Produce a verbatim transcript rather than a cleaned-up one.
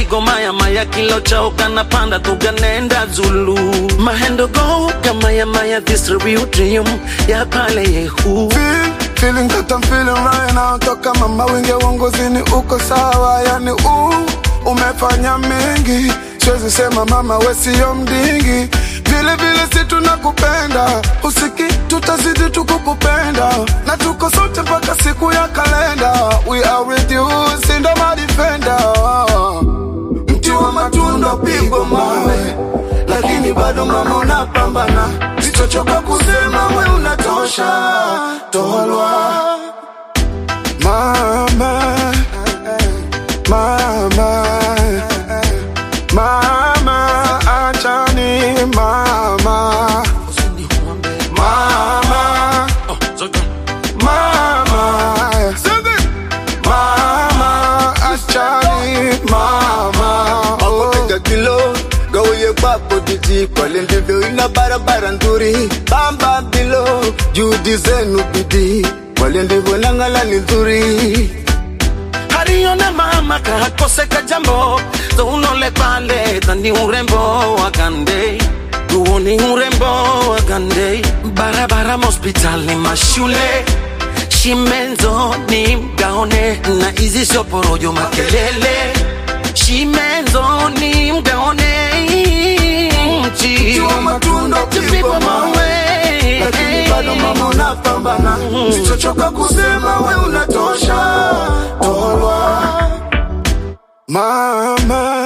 migo maya maya kilo chao kana panda tuganenda Zulu mahendo go kama ya maya distributrium ya pale yehu Feel, feeling that I'm feeling right now. Toka mama winge wongozini uko sawa. Yani uu, umefanya mengi. Siwezi sema mama we siyo mdingi. Vile vile si tunakupenda. Usiki tutazidi tukukupenda. Na tuko sote mpaka siku ya kalenda. We are with you, sindo madifenda. Mti wa matunda pigwa mawe, lakini bado mama unapambana. Sitochoka kusema we unatosha. Tolwa Mama, mama, mama, achani mama, mama, mama, mama, achani mama. Oga kilo, go ye papo diji, kwale ndivyo ina barabara nzuri. Bamba bilo, judi zenu bidi, kwale ndivyo nangala ni nzuri. Harione mama kakoseka jambo to unole pale tani urembo wakande duoni urembo wakande barabara hospitali mashule shimenzo ni mgaone na hizi sio porojo makelele shimenzo ni mgaone mti wa matunda pigwa mawe, lakini bado mama unapambana. Sitochoka kusema we unatosha. Tolwa Mama